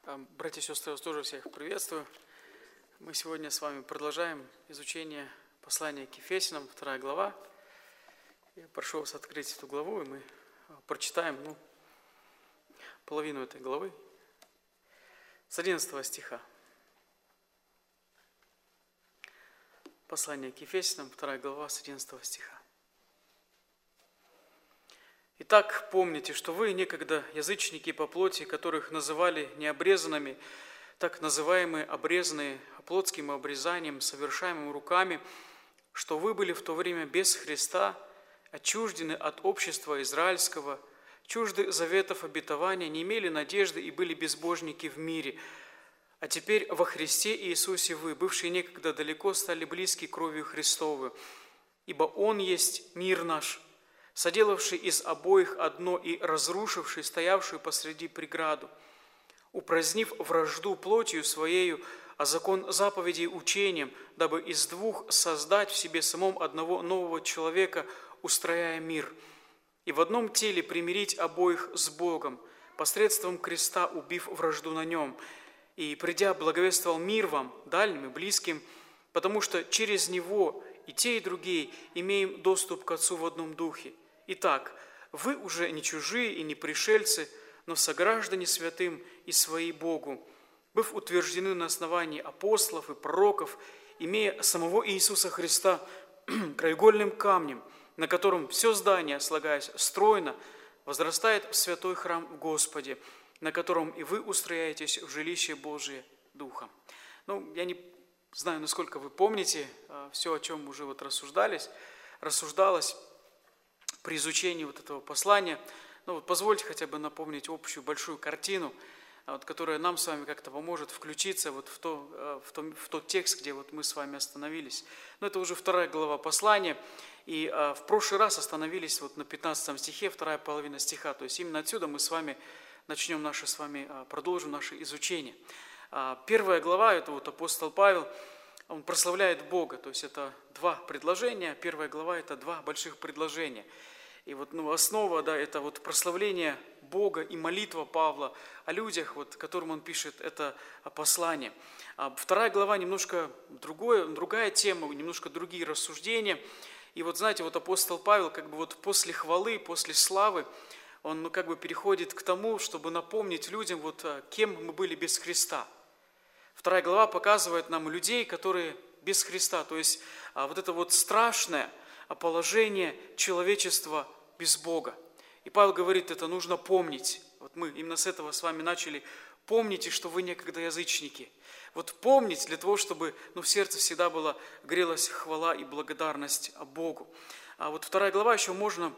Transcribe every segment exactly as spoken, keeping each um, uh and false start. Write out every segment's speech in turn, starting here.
Братья и сестры, я вас тоже всех приветствую. Мы сегодня с вами продолжаем изучение послания к Ефесянам, вторая глава. Я прошу вас открыть эту главу, и мы прочитаем ну, половину этой главы с одиннадцатого стиха. Послание к Ефесянам, вторая глава, с одиннадцатого стиха. Итак, помните, что вы некогда язычники по плоти, которых называли необрезанными, так называемые обрезанные плотским обрезанием, совершаемым руками, что вы были в то время без Христа, отчуждены от общества израильского, чужды заветов обетования, не имели надежды и были безбожники в мире. А теперь во Христе Иисусе вы, бывшие некогда далеко, стали близки кровью Христовую, ибо Он есть мир наш, соделавший из обоих одно и разрушивший стоявшую посреди преграду, упразднив вражду плотью своею, а закон заповедей учением, дабы из двух создать в себе самом одного нового человека, устрояя мир, и в одном теле примирить обоих с Богом, посредством креста убив вражду на нем, и, придя, благовествовал мир вам, дальним и близким, потому что через Него и те, и другие имеем доступ к Отцу в одном духе. Итак, вы уже не чужие и не пришельцы, но сограждане святым и свои Богу, быв утверждены на основании апостолов и пророков, имея самого Иисуса Христа краеугольным камнем, на котором все здание, слагаясь стройно, возрастает в святой храм в Господе, на котором и вы устрояетесь в жилище Божие Духом. Ну, я не знаю, насколько вы помните все, о чем уже вот рассуждались, рассуждалось при изучении вот этого послания. Ну, вот позвольте хотя бы напомнить общую большую картину, вот, которая нам с вами как-то поможет включиться вот в, то, в, том, в тот текст, где вот мы с вами остановились. Но это уже вторая глава послания, и а, в прошлый раз остановились вот на пятнадцатом стихе, вторая половина стиха. То есть именно отсюда мы с вами начнем наше с вами, а, продолжим наше изучение. А, первая глава, это вот апостол Павел, он прославляет Бога, то есть это два предложения. Первая глава – это два больших предложения. И вот ну, основа, да, это вот прославление Бога и молитва Павла о людях, вот, которым он пишет это послание. А вторая глава немножко другое, другая тема, немножко другие рассуждения. И вот знаете, вот апостол Павел как бы вот после хвалы, после славы, он ну, как бы переходит к тому, чтобы напомнить людям, вот, кем мы были без Христа. Вторая глава показывает нам людей, которые без Христа, то есть а, вот это вот страшное положение человечества без Бога. И Павел говорит, это нужно помнить. Вот мы именно с этого с вами начали. Помните, что вы некогда язычники. Вот помнить для того, чтобы ну, в сердце всегда была, грелась хвала и благодарность Богу. А вот вторая глава еще можно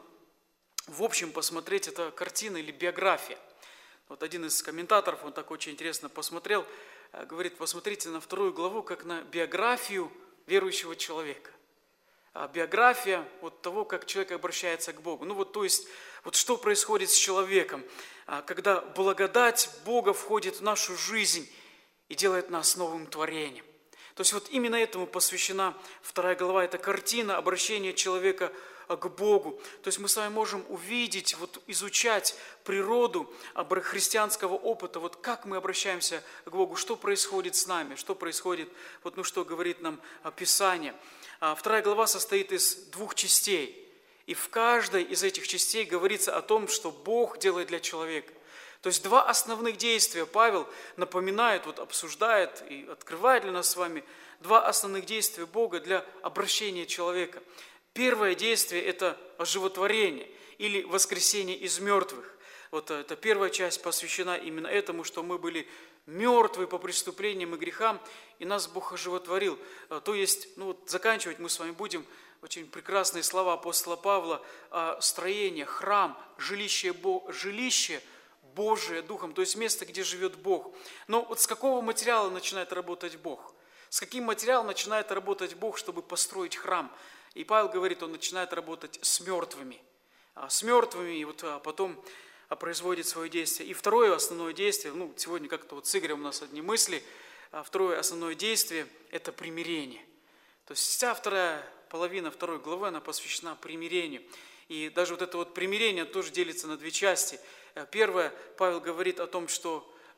в общем посмотреть, это картина или биография. Вот один из комментаторов, он так очень интересно посмотрел, говорит, посмотрите на вторую главу, как на биографию верующего человека. А биография вот того, как человек обращается к Богу. Ну вот, то есть, вот что происходит с человеком, когда благодать Бога входит в нашу жизнь и делает нас новым творением. То есть вот именно этому посвящена вторая глава, это картина обращения человека к Богу. То есть мы с вами можем увидеть, вот изучать природу христианского опыта, вот как мы обращаемся к Богу, что происходит с нами, что происходит, вот ну что говорит нам Писание. Вторая глава состоит из двух частей, и в каждой из этих частей говорится о том, что Бог делает для человека. То есть два основных действия Павел напоминает, вот обсуждает и открывает для нас с вами два основных действия Бога для обращения человека. Первое действие – это оживотворение или воскресение из мертвых. Вот эта первая часть посвящена именно этому, что мы были мертвы по преступлениям и грехам, и нас Бог оживотворил. То есть, ну вот заканчивать мы с вами будем очень прекрасные слова апостола Павла о строении, храм, жилище, Бо... жилище Божие Духом, то есть место, где живет Бог. Но вот с какого материала начинает работать Бог? С каким материалом начинает работать Бог, чтобы построить храм? И Павел говорит, он начинает работать с мертвыми. С мертвыми, и вот потом производит свое действие. И второе основное действие, ну, сегодня как-то вот с Игорем у нас одни мысли, второе основное действие – это примирение. То есть вся вторая половина второй главы, она посвящена примирению. И даже вот это вот примирение тоже делится на две части. Первое, Павел говорит о том, что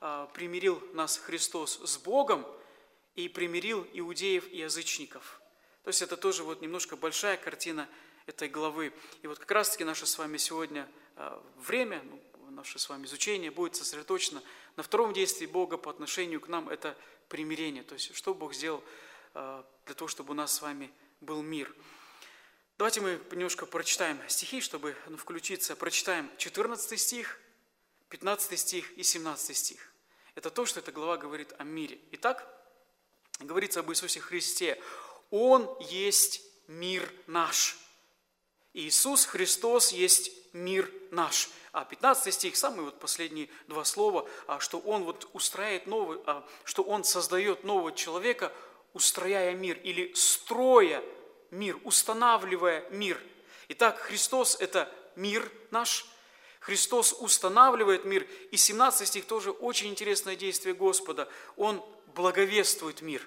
примирил нас Христос с Богом и примирил иудеев и язычников. То есть это тоже вот немножко большая картина этой главы. И вот как раз-таки наше с вами сегодня время, ну, наше с вами изучение будет сосредоточено на втором действии Бога по отношению к нам, это примирение. То есть что Бог сделал для того, чтобы у нас с вами был мир. Давайте мы немножко прочитаем стихи, чтобы ну, включиться. Прочитаем четырнадцатый стих, пятнадцатый стих и семнадцатый стих. Это то, что эта глава говорит о мире. Итак, говорится об Иисусе Христе. Он есть мир наш. Иисус Христос есть мир наш. А пятнадцатый стих, самые вот последние два слова, что Он вот устраивает новый, что Он создает нового человека, устрояя мир или строя мир, устанавливая мир. Итак, Христос – это мир наш. Христос устанавливает мир. И семнадцатый стих тоже очень интересное действие Господа. Он благовествует мир.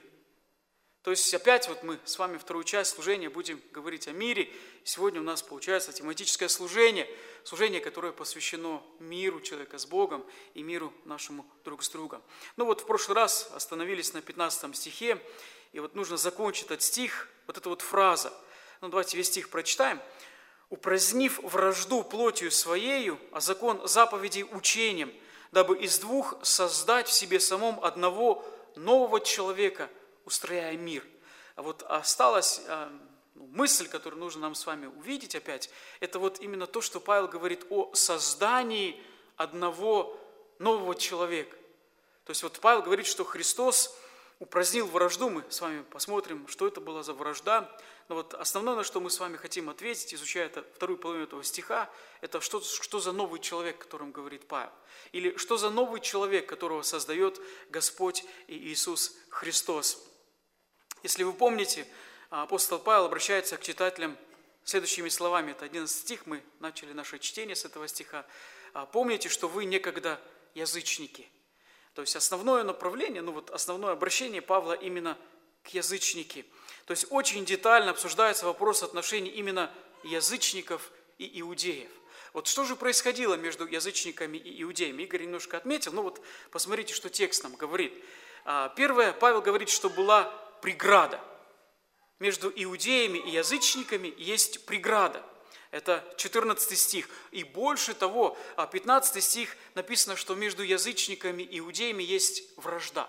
То есть опять вот мы с вами вторую часть служения будем говорить о мире. Сегодня у нас получается тематическое служение, служение, которое посвящено миру человека с Богом и миру нашему друг с другом. Ну вот в прошлый раз остановились на пятнадцатом стихе, и вот нужно закончить этот стих, вот эта вот фраза. Ну давайте весь стих прочитаем. «Упразднив вражду плотью своею, а закон заповедей учением, дабы из двух создать в себе самом одного нового человека, устрояя мир». А вот осталась э, мысль, которую нужно нам с вами увидеть опять, это вот именно то, что Павел говорит о создании одного нового человека. То есть вот Павел говорит, что Христос упразднил вражду. Мы с вами посмотрим, что это была за вражда. Но вот основное, на что мы с вами хотим ответить, изучая это, вторую половину этого стиха, это что, что за новый человек, о котором говорит Павел. Или что за новый человек, которого создает Господь и Иисус Христос. Если вы помните, апостол Павел обращается к читателям следующими словами. Это одиннадцатый стих, мы начали наше чтение с этого стиха. «Помните, что вы некогда язычники». То есть основное направление, ну вот основное обращение Павла именно к язычнике. То есть очень детально обсуждается вопрос отношений именно язычников и иудеев. Вот что же происходило между язычниками и иудеями? Игорь немножко отметил, ну вот посмотрите, что текст нам говорит. Первое, Павел говорит, что была преграда. Между иудеями и язычниками есть преграда. Это четырнадцатый стих. И больше того, пятнадцатый стих написано, что между язычниками и иудеями есть вражда.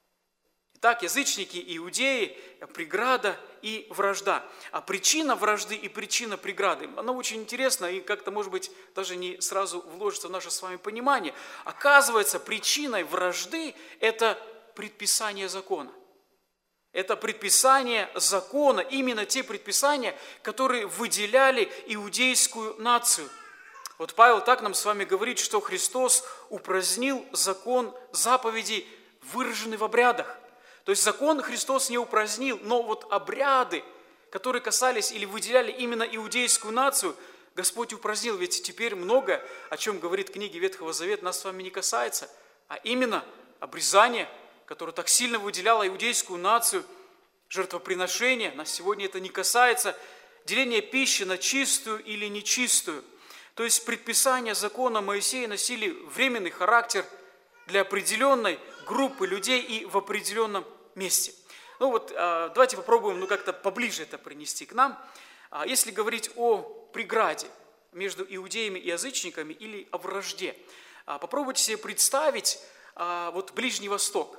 Итак, язычники и иудеи, преграда и вражда. А причина вражды и причина преграды, она очень интересна и как-то, может быть, даже не сразу вложится в наше с вами понимание. Оказывается, причиной вражды – это предписание закона. Это предписание закона, именно те предписания, которые выделяли иудейскую нацию. Вот Павел так нам с вами говорит, что Христос упразднил закон заповедей, выраженный в обрядах. То есть закон Христос не упразднил, но вот обряды, которые касались или выделяли именно иудейскую нацию, Господь упразднил. Ведь теперь многое, о чем говорит книга Ветхого Завета, нас с вами не касается, а именно обрезание, которое так сильно выделяло иудейскую нацию, жертвоприношение, нас сегодня это не касается, деление пищи на чистую или нечистую. То есть предписания закона Моисея носили временный характер для определенной группы людей и в определенном месте. Ну вот давайте попробуем ну, как-то поближе это принести к нам. Если говорить о преграде между иудеями и язычниками или о вражде, попробуйте себе представить вот Ближний Восток.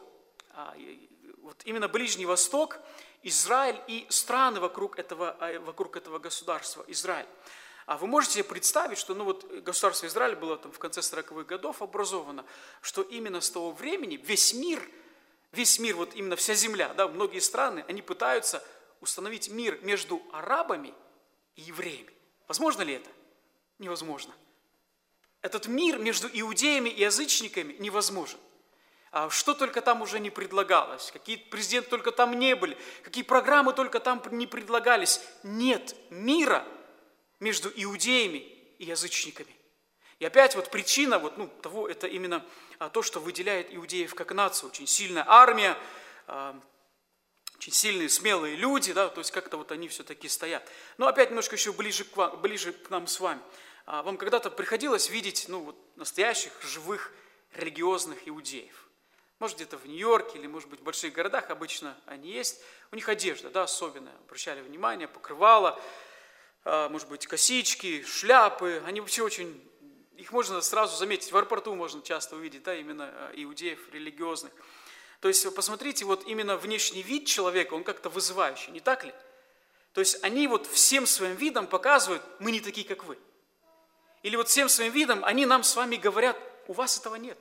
Вот именно Ближний Восток, Израиль и страны вокруг этого, вокруг этого государства, Израиль. А вы можете себе представить, что ну вот государство Израиль было там в конце сороковых годов образовано, что именно с того времени весь мир, весь мир, вот именно вся земля, да, многие страны, они пытаются установить мир между арабами и евреями. Возможно ли это? Невозможно. Этот мир между иудеями и язычниками невозможен. А что только там уже не предлагалось, какие президенты только там не были, какие программы только там не предлагались. Нет мира между иудеями и язычниками. И опять вот причина вот, ну, того, это именно а, то, что выделяет иудеев как нацию. Очень сильная армия, а, очень сильные, смелые люди, да, то есть как-то вот они все-таки стоят. Но опять немножко еще ближе к, вам, ближе к нам с вами. А, вам когда-то приходилось видеть ну, вот, настоящих, живых религиозных иудеев. Может, где-то в Нью-Йорке или, может быть, в больших городах обычно они есть. У них одежда, да, особенная. Обращали внимание, покрывала, может быть, косички, шляпы. Они вообще очень... Их можно сразу заметить. В аэропорту можно часто увидеть, да, именно иудеев религиозных. То есть, посмотрите, вот именно внешний вид человека, он как-то вызывающий, не так ли? То есть, они вот всем своим видом показывают, мы не такие, как вы. Или вот всем своим видом они нам с вами говорят, у вас этого нет.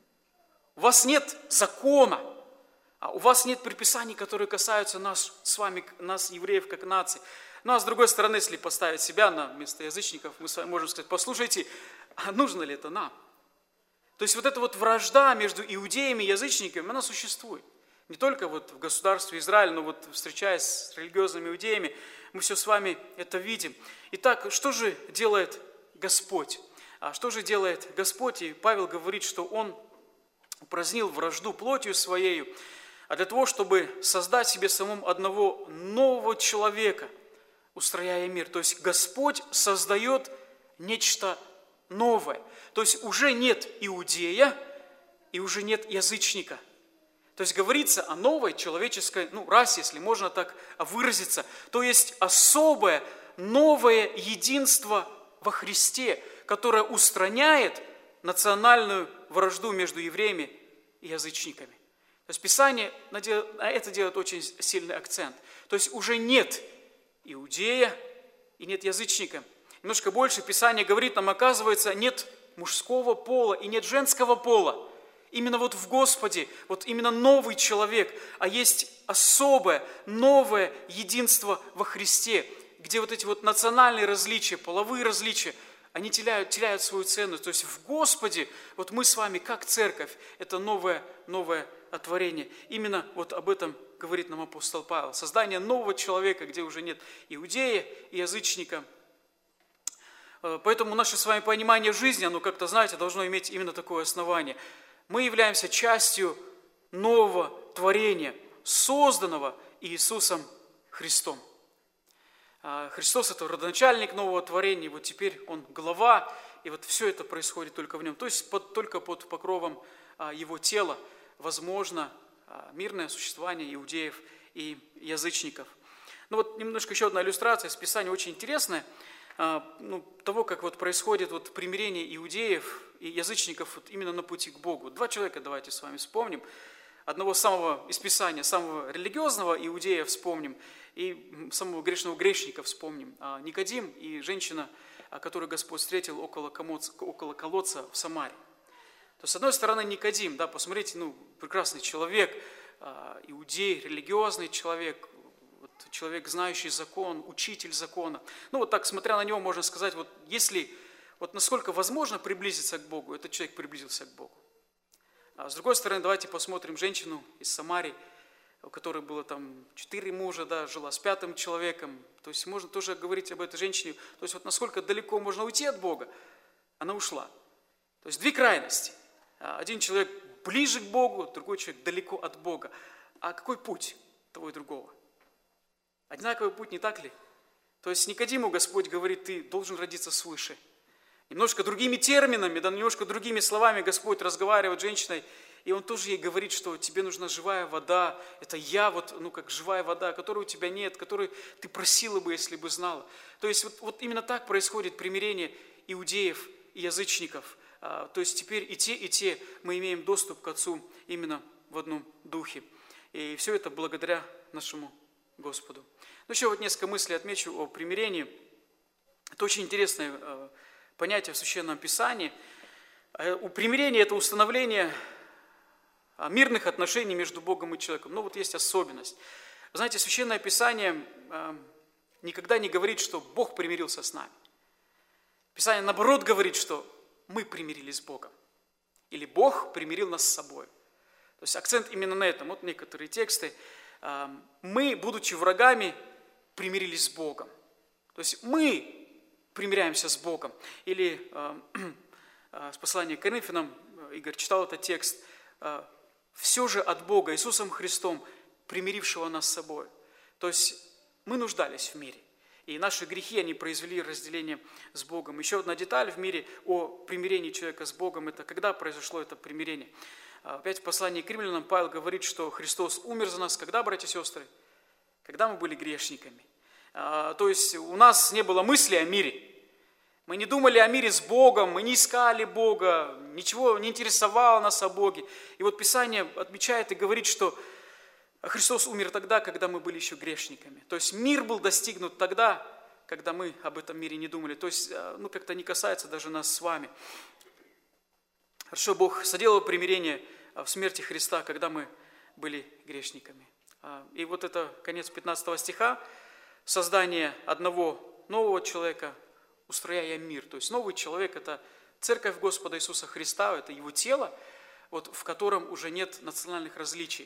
У вас нет закона, а у вас нет предписаний, которые касаются нас с вами, нас, евреев, как нации. Ну, а с другой стороны, если поставить себя на место язычников, мы с вами можем сказать, послушайте, а нужно ли это нам? То есть, вот эта вот вражда между иудеями и язычниками, она существует. Не только вот в государстве Израиль, но вот встречаясь с религиозными иудеями, мы все с вами это видим. Итак, что же делает Господь? А что же делает Господь? И Павел говорит, что Он упразднил вражду плотью Своею, а для того, чтобы создать себе самому одного нового человека, устрояя мир. То есть Господь создает нечто новое. То есть уже нет иудея и уже нет язычника. То есть говорится о новой человеческой, ну, расе, если можно так выразиться. То есть особое новое единство во Христе, которое устраняет национальную вражду между евреями и язычниками. То есть Писание на это делает очень сильный акцент. То есть уже нет иудея и нет язычника. Немножко больше Писание говорит нам, оказывается, нет мужского пола и нет женского пола. Именно вот в Господе, вот именно новый человек, а есть особое, новое единство во Христе, где вот эти вот национальные различия, половые различия, они теряют, теряют свою ценность. То есть в Господе, вот мы с вами, как церковь, это новое, новое творение. Именно вот об этом говорит нам апостол Павел. Создание нового человека, где уже нет иудея и язычника. Поэтому наше с вами понимание жизни, оно как-то, знаете, должно иметь именно такое основание. Мы являемся частью нового творения, созданного Иисусом Христом. Христос – это родоначальник нового творения, и вот теперь Он глава, и вот все это происходит только в Нем. То есть под, только под покровом Его тела возможно мирное существование иудеев и язычников. Ну вот немножко еще одна иллюстрация из Писания, очень интересная, ну, того, как вот происходит вот примирение иудеев и язычников вот именно на пути к Богу. Два человека давайте с вами вспомним. Одного самого из Писания, самого религиозного иудея вспомним, и самого грешного грешника вспомним. Никодим и женщина, которую Господь встретил около колодца, около колодца в Самаре. То с одной стороны Никодим, да, посмотрите, ну, прекрасный человек, иудей, религиозный человек, вот, человек, знающий закон, учитель закона. Ну вот так, смотря на него, можно сказать, вот если, вот насколько возможно приблизиться к Богу, этот человек приблизился к Богу. А с другой стороны, давайте посмотрим женщину из Самарии, у которой было там четыре мужа, да, жила с пятым человеком. То есть можно тоже говорить об этой женщине. То есть вот насколько далеко можно уйти от Бога, она ушла. То есть две крайности. Один человек ближе к Богу, другой человек далеко от Бога. А какой путь того и другого? Одинаковый путь, не так ли? То есть Никодиму Господь говорит, ты должен родиться свыше. Немножко другими терминами, да, немножко другими словами Господь разговаривает с женщиной, и Он тоже ей говорит, что тебе нужна живая вода, это я, вот, ну, как живая вода, которой у тебя нет, которую ты просила бы, если бы знала. То есть вот, вот именно так происходит примирение иудеев и язычников. А, то есть теперь и те, и те мы имеем доступ к Отцу именно в одном духе. И все это благодаря нашему Господу. Ну, еще вот несколько мыслей отмечу о примирении. Это очень интересное э, понятие в Священном Писании. У примирения – это установление мирных отношений между Богом и человеком. Но вот есть особенность. Вы знаете, Священное Писание э, никогда не говорит, что Бог примирился с нами. Писание, наоборот, говорит, что мы примирились с Богом. Или Бог примирил нас с собой. То есть акцент именно на этом. Вот некоторые тексты. Э, мы, будучи врагами, примирились с Богом. То есть мы примиряемся с Богом. Или э, э, с посланием к Коринфянам, Игорь читал этот текст, э, все же от Бога, Иисусом Христом, примирившего нас с собой. То есть мы нуждались в мире. И наши грехи, они произвели разделение с Богом. Еще одна деталь в мире о примирении человека с Богом, это когда произошло это примирение. Опять в послании к римлянам Павел говорит, что Христос умер за нас. Когда, братья и сестры? Когда мы были грешниками. То есть у нас не было мысли о мире. Мы не думали о мире с Богом, мы не искали Бога, ничего не интересовало нас о Боге. И вот Писание отмечает и говорит, что Христос умер тогда, когда мы были еще грешниками. То есть мир был достигнут тогда, когда мы об этом мире не думали. То есть, ну, как-то не касается даже нас с вами. Хорошо, Бог соделал примирение в смерти Христа, когда мы были грешниками. И вот это конец пятнадцатого стиха. Создание одного нового человека, устрояя мир. То есть новый человек – это церковь Господа Иисуса Христа, это Его тело, вот, в котором уже нет национальных различий.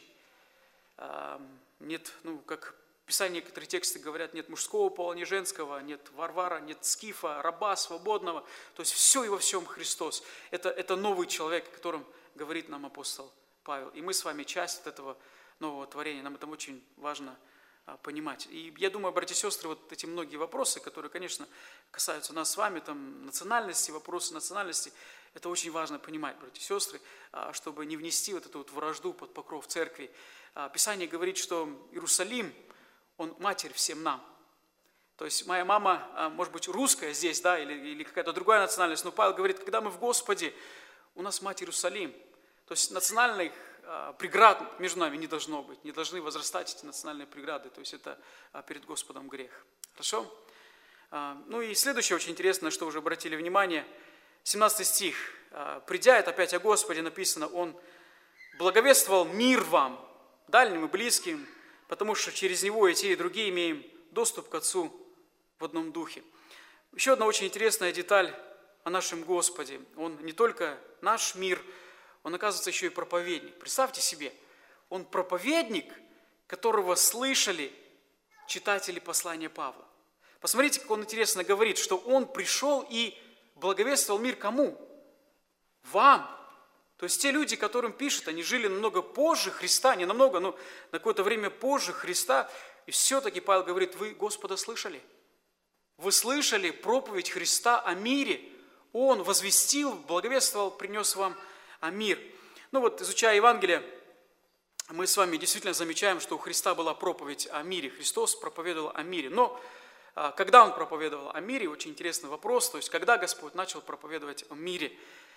Нет, ну, как в Писании некоторые тексты говорят, нет мужского пола, ни женского, нет варвара, нет скифа, раба, свободного. То есть все и во всем Христос. Это, это новый человек, о котором говорит нам апостол Павел. И мы с вами часть от этого нового творения. Нам это очень важно а, понимать. И я думаю, братья и сестры, вот эти многие вопросы, которые, конечно, касаются нас с вами, там, национальности, вопросы национальности, это очень важно понимать, братья и сестры, а, чтобы не внести вот эту вот вражду под покров церкви. Писание говорит, что Иерусалим, он матерь всем нам. То есть моя мама, может быть, русская здесь, да, или, или какая-то другая национальность, но Павел говорит, когда мы в Господе, у нас мать Иерусалим. То есть национальных преград между нами не должно быть, не должны возрастать эти национальные преграды. То есть это перед Господом грех. Хорошо? Ну и следующее очень интересно, что уже обратили внимание, семнадцатый стих. «Придя, это опять о Господе написано, Он благовествовал мир вам, дальним и близким, потому что через Него и те, и другие имеем доступ к Отцу в одном духе». Еще одна очень интересная деталь о нашем Господе. Он не только наш мир, Он, оказывается, еще и проповедник. Представьте себе, Он проповедник, которого слышали читатели послания Павла. Посмотрите, как он интересно говорит, что Он пришел и благовествовал мир кому? Вам. То есть те люди, которым пишет, они жили намного позже Христа, не намного, но на какое-то время позже Христа. И все-таки Павел говорит, вы Господа слышали? Вы слышали проповедь Христа о мире? Он возвестил, благовествовал, принес вам мир. Ну вот, изучая Евангелие, мы с вами действительно замечаем, что у Христа была проповедь о мире. Христос проповедовал о мире. Но когда Он проповедовал о мире, очень интересный вопрос, то есть когда Господь начал проповедовать о мире?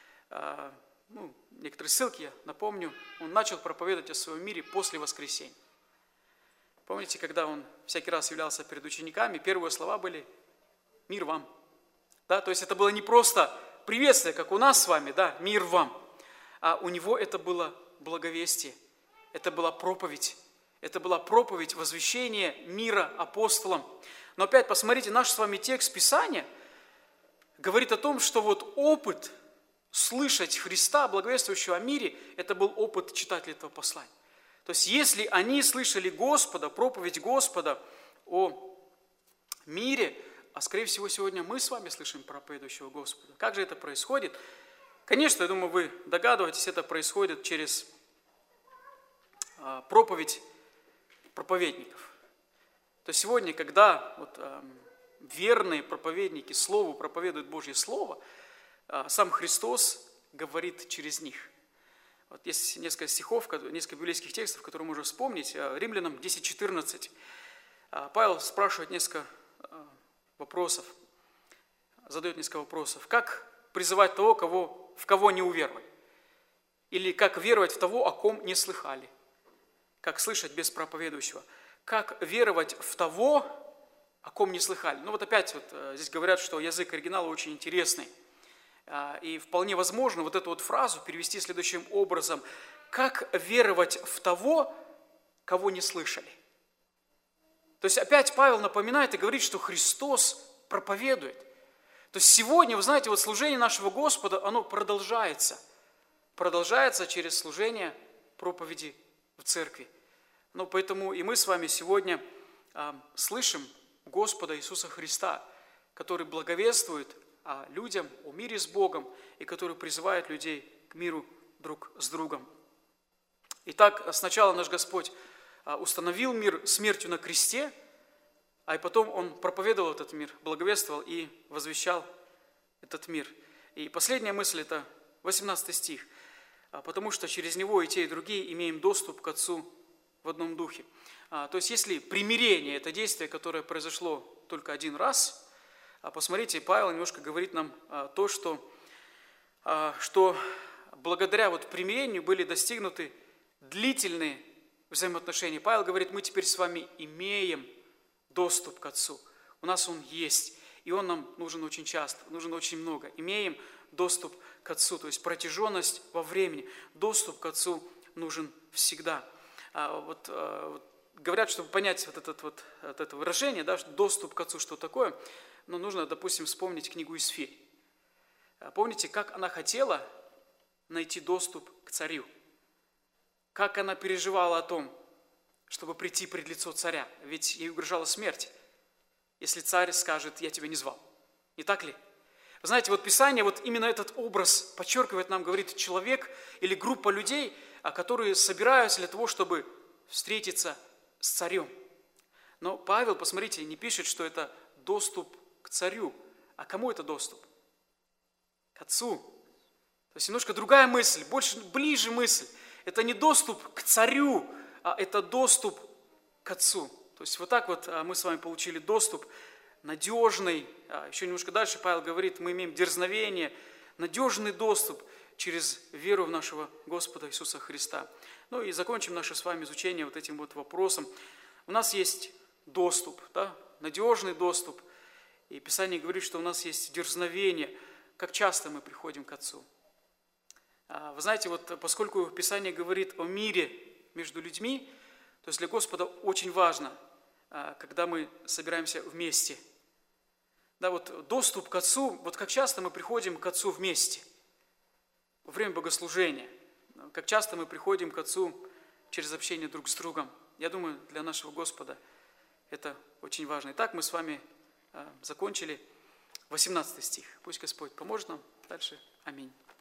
Ну, некоторые ссылки я напомню. Он начал проповедовать о своем мире после воскресения. Помните, когда Он всякий раз являлся перед учениками, первые слова были «Мир вам». Да, то есть это было не просто приветствие, как у нас с вами, да, «Мир вам», а у Него это было благовестие, это была проповедь, это была проповедь, возвещение мира апостолам. Но опять посмотрите, наш с вами текст Писания говорит о том, что вот опыт слышать Христа, благовествующего о мире, это был опыт читателей этого послания. То есть, если они слышали Господа, проповедь Господа о мире, а скорее всего сегодня мы с вами слышим проповедующего Господа. Как же это происходит? Конечно, я думаю, вы догадываетесь, это происходит через проповедь проповедников. То есть сегодня, когда вот, верные проповедники Слову проповедуют Божье Слово, сам Христос говорит через них. Вот есть несколько стихов, несколько библейских текстов, которые можно вспомнить. Римлянам десять четырнадцать. Павел спрашивает несколько вопросов, задает несколько вопросов. Как призывать того, кого, в кого не уверовали? Или как веровать в того, о ком не слыхали? Как слышать без проповедующего? Как веровать в того, о ком не слыхали? Ну вот опять вот здесь говорят, что язык оригинала очень интересный. И вполне возможно вот эту вот фразу перевести следующим образом. Как веровать в того, кого не слышали? То есть опять Павел напоминает и говорит, что Христос проповедует. То есть сегодня, вы знаете, вот служение нашего Господа, оно продолжается. Продолжается через служение проповеди в церкви. Ну, поэтому и мы с вами сегодня э, слышим Господа Иисуса Христа, который благовествует о людям, о мире с Богом, и который призывает людей к миру друг с другом. Итак, сначала наш Господь установил мир смертью на кресте, а и потом Он проповедовал этот мир, благовествовал и возвещал этот мир. И последняя мысль – это восемнадцатый стих. «Потому что через Него и те, и другие имеем доступ к Отцу в одном духе». То есть, если примирение – это действие, которое произошло только один раз, посмотрите, Павел немножко говорит нам то, что, что благодаря вот примирению были достигнуты длительные взаимоотношения. Павел говорит, мы теперь с вами имеем доступ к Отцу. У нас Он есть, и Он нам нужен очень часто, нужен очень много. Имеем доступ к Отцу, то есть протяженность во времени. Доступ к Отцу нужен всегда. А вот, а, вот, говорят, чтобы понять вот, этот, вот, вот это выражение, да, доступ к Отцу, что такое, ну, нужно, допустим, вспомнить книгу Исфирь. Помните, как она хотела найти доступ к царю? Как она переживала о том, чтобы прийти пред лицо царя? Ведь ей угрожала смерть, если царь скажет, я тебя не звал. Не так ли? Вы знаете, вот Писание, вот именно этот образ подчеркивает нам, говорит, человек или группа людей, которые собираются для того, чтобы встретиться с царем. Но Павел, посмотрите, не пишет, что это доступ к царю. А кому это доступ? К Отцу. То есть немножко другая мысль, больше, ближе мысль. Это не доступ к царю, а это доступ к Отцу. То есть вот так вот мы с вами получили доступ надежный. Еще немножко дальше Павел говорит, мы имеем дерзновение, надежный доступ через веру в нашего Господа Иисуса Христа. Ну и закончим наше с вами изучение вот этим вот вопросом. У нас есть доступ, да, надежный доступ. И Писание говорит, что у нас есть дерзновение. Как часто мы приходим к Отцу? Вы знаете, вот поскольку Писание говорит о мире между людьми, то есть для Господа очень важно, когда мы собираемся вместе. Да, вот доступ к Отцу, вот как часто мы приходим к Отцу вместе во время богослужения, как часто мы приходим к Отцу через общение друг с другом. Я думаю, для нашего Господа это очень важно. Итак, мы с вами закончили восемнадцатый стих. Пусть Господь поможет нам дальше. Аминь.